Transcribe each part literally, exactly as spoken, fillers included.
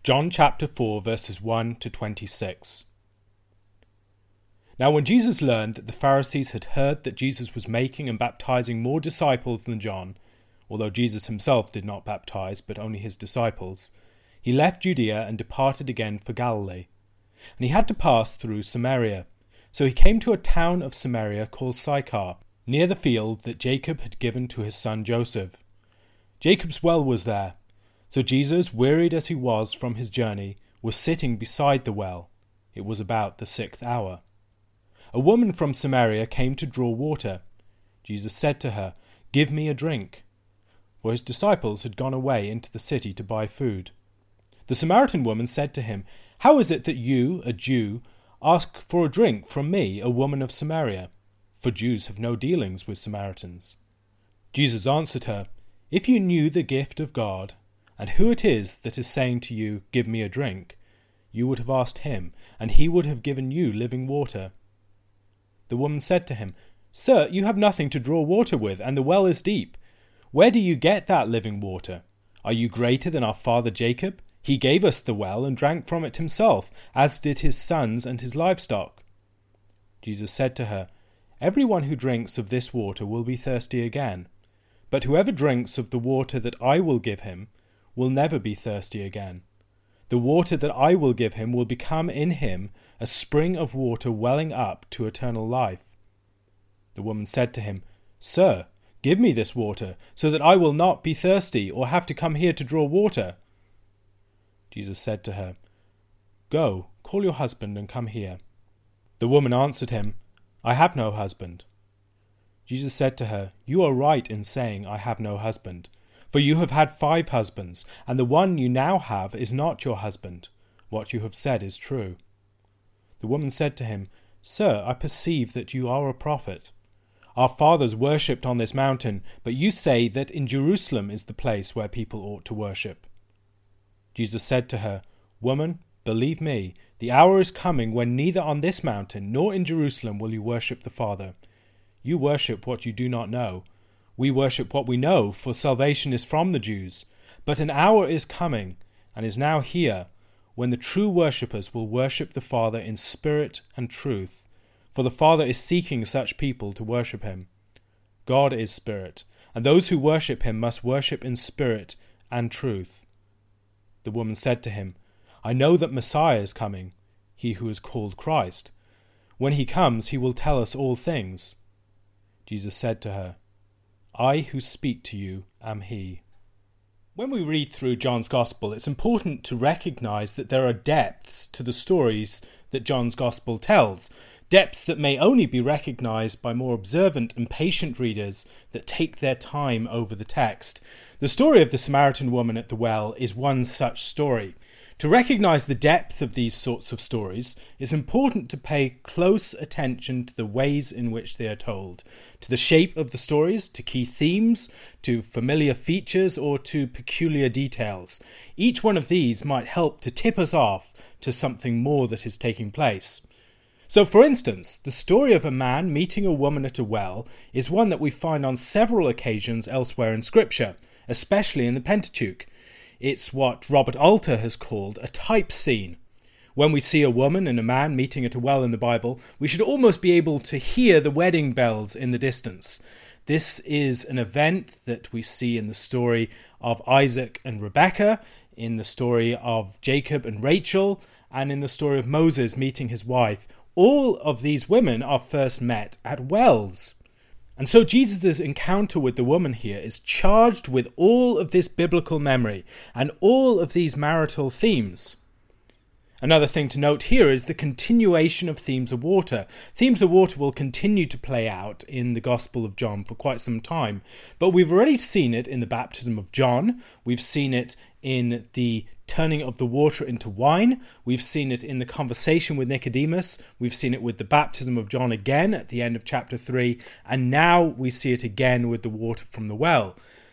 John chapter four verses one to twenty-six. Now when Jesus learned that the Pharisees had heard that Jesus was making and baptizing more disciples than John, although Jesus himself did not baptize but only his disciples, he left Judea and departed again for Galilee. And he had to pass through Samaria. So he came to a town of Samaria called Sychar, near the field that Jacob had given to his son Joseph. Jacob's well was there. So Jesus, wearied as he was from his journey, was sitting beside the well. It was about the sixth hour. A woman from Samaria came to draw water. Jesus said to her, "Give me a drink." For his disciples had gone away into the city to buy food. The Samaritan woman said to him, "How is it that you, a Jew, ask for a drink from me, a woman of Samaria? For Jews have no dealings with Samaritans." Jesus answered her, "If you knew the gift of God, and who it is that is saying to you, 'Give me a drink,' you would have asked him, and he would have given you living water." The woman said to him, "Sir, you have nothing to draw water with, and the well is deep. Where do you get that living water? Are you greater than our father Jacob? He gave us the well and drank from it himself, as did his sons and his livestock." Jesus said to her, "Everyone who drinks of this water will be thirsty again. But whoever drinks of the water that I will give him will never be thirsty again. The water that I will give him will become in him a spring of water welling up to eternal life." The woman said to him, "Sir, give me this water, so that I will not be thirsty or have to come here to draw water." Jesus said to her, "Go, call your husband and come here." The woman answered him, "I have no husband." Jesus said to her, "You are right in saying, 'I have no husband,' for you have had five husbands, and the one you now have is not your husband. What you have said is true." The woman said to him, "Sir, I perceive that you are a prophet. Our fathers worshipped on this mountain, but you say that in Jerusalem is the place where people ought to worship." Jesus said to her, "Woman, believe me, the hour is coming when neither on this mountain nor in Jerusalem will you worship the Father. You worship what you do not know. We worship what we know, for salvation is from the Jews. But an hour is coming, and is now here, when the true worshippers will worship the Father in spirit and truth, for the Father is seeking such people to worship him. God is spirit, and those who worship him must worship in spirit and truth." The woman said to him, "I know that Messiah is coming, he who is called Christ. When he comes, he will tell us all things." Jesus said to her, "I who speak to you am he." When we read through John's Gospel, it's important to recognize that there are depths to the stories that John's Gospel tells, depths that may only be recognized by more observant and patient readers that take their time over the text. The story of the Samaritan woman at the well is one such story. To recognize the depth of these sorts of stories, it's important to pay close attention to the ways in which they are told, to the shape of the stories, to key themes, to familiar features, or to peculiar details. Each one of these might help to tip us off to something more that is taking place. So, for instance, the story of a man meeting a woman at a well is one that we find on several occasions elsewhere in Scripture, especially in the Pentateuch. It's what Robert Alter has called a type scene. When we see a woman and a man meeting at a well in the Bible, we should almost be able to hear the wedding bells in the distance. This is an event that we see in the story of Isaac and Rebekah, in the story of Jacob and Rachel, and in the story of Moses meeting his wife. All of these women are first met at wells. And so Jesus' encounter with the woman here is charged with all of this biblical memory and all of these marital themes. Another thing to note here is the continuation of themes of water. Themes of water will continue to play out in the Gospel of John for quite some time, but we've already seen it in the baptism of John. We've seen it in the turning of the water into wine. We've seen it in the conversation with Nicodemus. We've seen it with the baptism of John again at the end of chapter three, and now we see it again with the water from the well.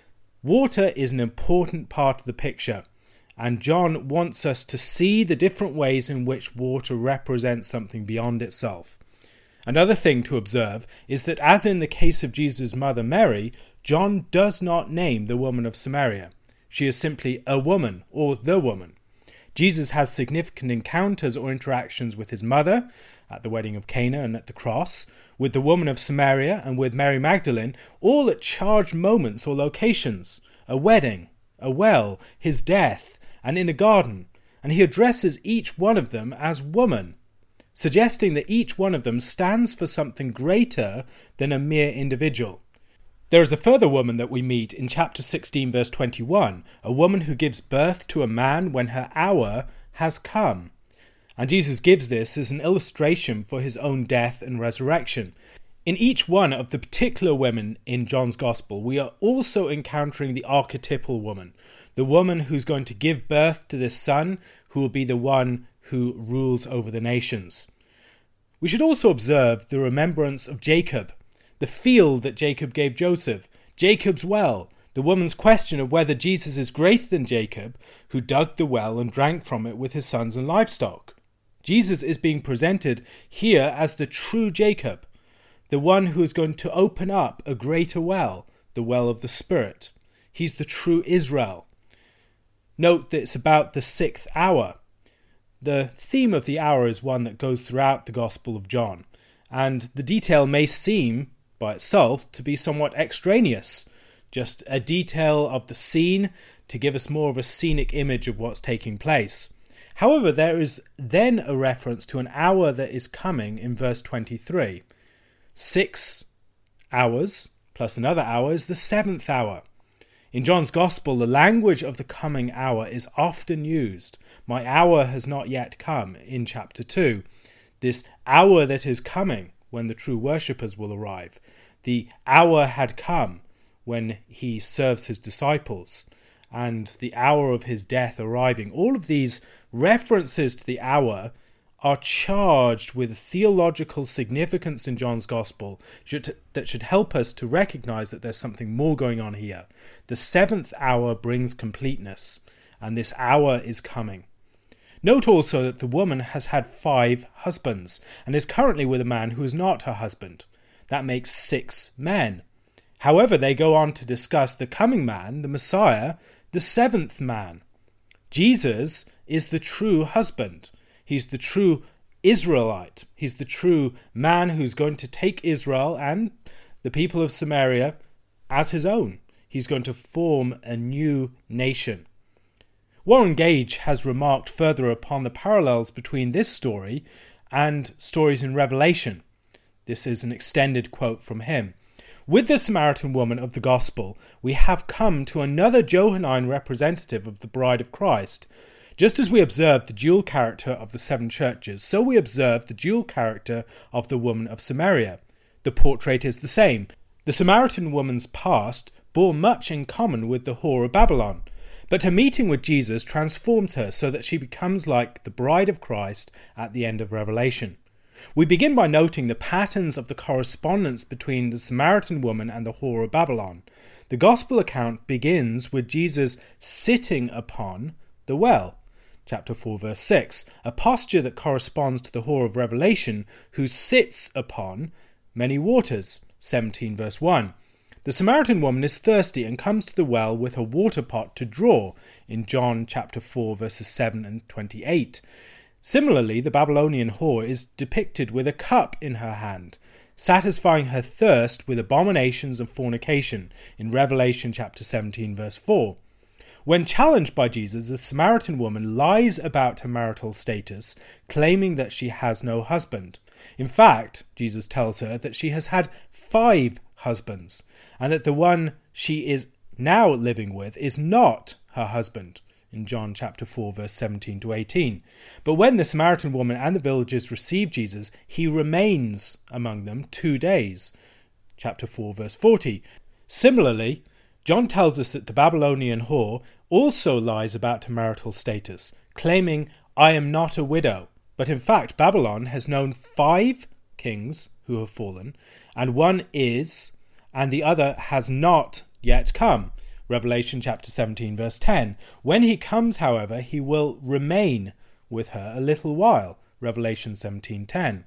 Water is an important part of the picture, and John wants us to see the different ways in which water represents something beyond itself. Another thing to observe is that, as in the case of Jesus' mother Mary, John does not name the woman of Samaria. She is simply a woman, or the woman. Jesus has significant encounters or interactions with his mother at the wedding of Cana and at the cross, with the woman of Samaria and with Mary Magdalene, all at charged moments or locations: a wedding, a well, his death, and in a garden. And he addresses each one of them as woman, suggesting that each one of them stands for something greater than a mere individual. There is a further woman that we meet in chapter sixteen, verse twenty-one, a woman who gives birth to a man when her hour has come. And Jesus gives this as an illustration for his own death and resurrection. In each one of the particular women in John's Gospel, we are also encountering the archetypal woman, the woman who's going to give birth to this son who will be the one who rules over the nations. We should also observe the remembrance of Jacob, the field that Jacob gave Joseph, Jacob's well, the woman's question of whether Jesus is greater than Jacob, who dug the well and drank from it with his sons and livestock. Jesus is being presented here as the true Jacob, the one who is going to open up a greater well, the well of the Spirit. He's the true Israel. Note that it's about the sixth hour. The theme of the hour is one that goes throughout the Gospel of John, and the detail may seem, by itself, to be somewhat extraneous, just a detail of the scene to give us more of a scenic image of what's taking place. However, there is then a reference to an hour that is coming in verse twenty-three. Six hours plus another hour is the seventh hour. In John's Gospel, the language of the coming hour is often used. My hour has not yet come in chapter two. This hour that is coming when the true worshippers will arrive. The hour had come when he serves his disciples, and the hour of his death arriving. All of these references to the hour are charged with theological significance in John's Gospel should, that should help us to recognize that there's something more going on here. The seventh hour brings completeness, and this hour is coming. Note also that the woman has had five husbands and is currently with a man who is not her husband. That makes six men. However, they go on to discuss the coming man, the Messiah, the seventh man. Jesus is the true husband. He's the true Israelite. He's the true man who's going to take Israel and the people of Samaria as his own. He's going to form a new nation. Warren Gage has remarked further upon the parallels between this story and stories in Revelation. This is an extended quote from him. With the Samaritan woman of the Gospel, we have come to another Johannine representative of the bride of Christ. Just as we observed the dual character of the seven churches, so we observe the dual character of the woman of Samaria. The portrait is the same. The Samaritan woman's past bore much in common with the whore of Babylon, but her meeting with Jesus transforms her so that she becomes like the bride of Christ at the end of Revelation. We begin by noting the patterns of the correspondence between the Samaritan woman and the whore of Babylon. The Gospel account begins with Jesus sitting upon the well, chapter four, verse six, a posture that corresponds to the whore of Revelation, who sits upon many waters, seventeen, verse one. The Samaritan woman is thirsty and comes to the well with her water pot to draw, in John chapter four, verses seven and twenty-eight. Similarly, the Babylonian whore is depicted with a cup in her hand, satisfying her thirst with abominations and fornication, in Revelation chapter seventeen, verse four. When challenged by Jesus, the Samaritan woman lies about her marital status, claiming that she has no husband. In fact, Jesus tells her that she has had five husbands, and that the one she is now living with is not her husband, in John chapter four, verse seventeen to eighteen. But when the Samaritan woman and the villagers receive Jesus, he remains among them two days, chapter four, verse forty. Similarly, John tells us that the Babylonian whore also lies about her marital status, claiming, "I am not a widow." But in fact, Babylon has known five kings who have fallen, and one is, and the other has not yet come. Revelation chapter seventeen, verse ten. When he comes, however, he will remain with her a little while. Revelation seventeen ten.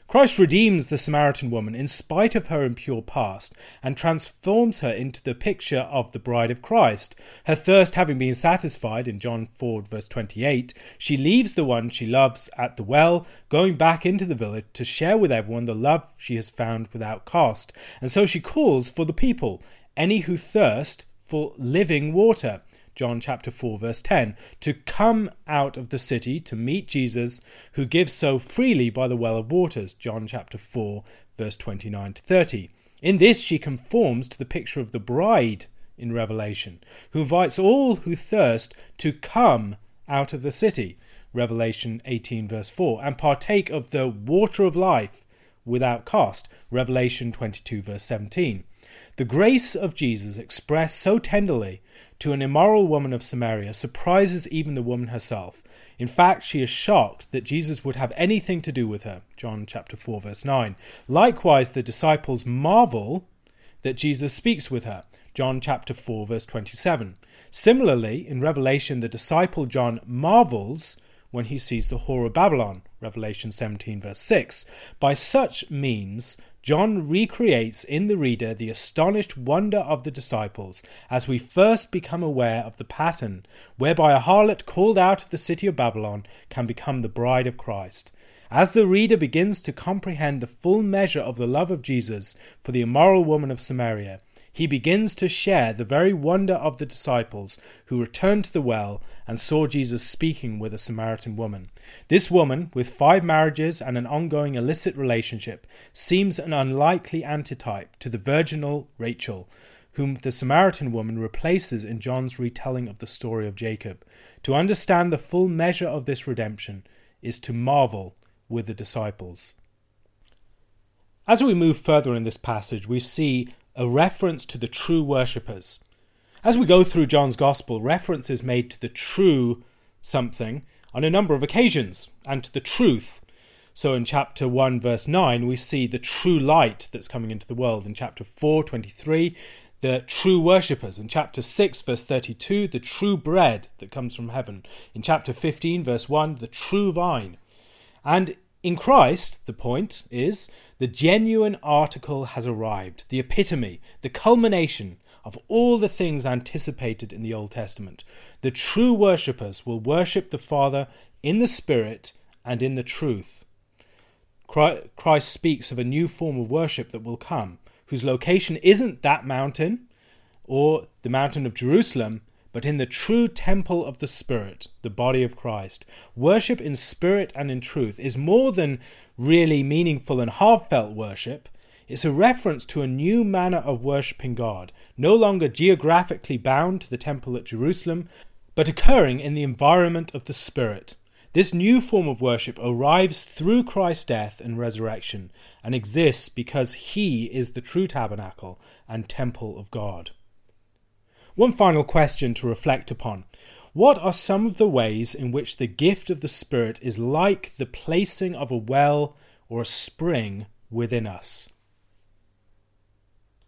Christ redeems the Samaritan woman in spite of her impure past and transforms her into the picture of the bride of Christ. Her thirst having been satisfied in John four verse twenty-eight, she leaves the one she loves at the well, going back into the village to share with everyone the love she has found without cost. And so she calls for the people, any who thirst, for living water. John chapter four verse ten, to come out of the city to meet Jesus, who gives so freely by the well of waters. John chapter four verse twenty-nine to thirty. In this she conforms to the picture of the bride in Revelation, who invites all who thirst to come out of the city. Revelation eighteen verse four, and partake of the water of life without cost. Revelation twenty-two verse seventeen. The grace of Jesus, expressed so tenderly to an immoral woman of Samaria, surprises even the woman herself. In fact, she is shocked that Jesus would have anything to do with her. John chapter four verse nine. Likewise, the disciples marvel that Jesus speaks with her. John chapter four verse twenty-seven. Similarly, in Revelation, the disciple John marvels when he sees the whore of Babylon. Revelation seventeen verse six. By such means, John recreates in the reader the astonished wonder of the disciples as we first become aware of the pattern whereby a harlot called out of the city of Babylon can become the bride of Christ. As the reader begins to comprehend the full measure of the love of Jesus for the immoral woman of Samaria, he begins to share the very wonder of the disciples who returned to the well and saw Jesus speaking with a Samaritan woman. This woman, with five marriages and an ongoing illicit relationship, seems an unlikely antitype to the virginal Rachel, whom the Samaritan woman replaces in John's retelling of the story of Jacob. To understand the full measure of this redemption is to marvel with the disciples. As we move further in this passage, we see a reference to the true worshippers. As we go through John's Gospel, reference is made to the true something on a number of occasions, and to the truth. So in chapter one verse nine, we see the true light that's coming into the world. In chapter four twenty-three, the true worshippers. In chapter six verse thirty-two, the true bread that comes from heaven. In chapter fifteen verse one, the true vine. And in Christ, the point is, the genuine article has arrived, the epitome, the culmination of all the things anticipated in the Old Testament. The true worshippers will worship the Father in the Spirit and in the truth. Christ speaks of a new form of worship that will come, whose location isn't that mountain or the mountain of Jerusalem, but in the true temple of the Spirit, the body of Christ. Worship in spirit and in truth is more than really meaningful and heartfelt worship. It's a reference to a new manner of worshipping God, no longer geographically bound to the temple at Jerusalem, but occurring in the environment of the Spirit. This new form of worship arrives through Christ's death and resurrection, and exists because he is the true tabernacle and temple of God. One final question to reflect upon. What are some of the ways in which the gift of the Spirit is like the placing of a well or a spring within us?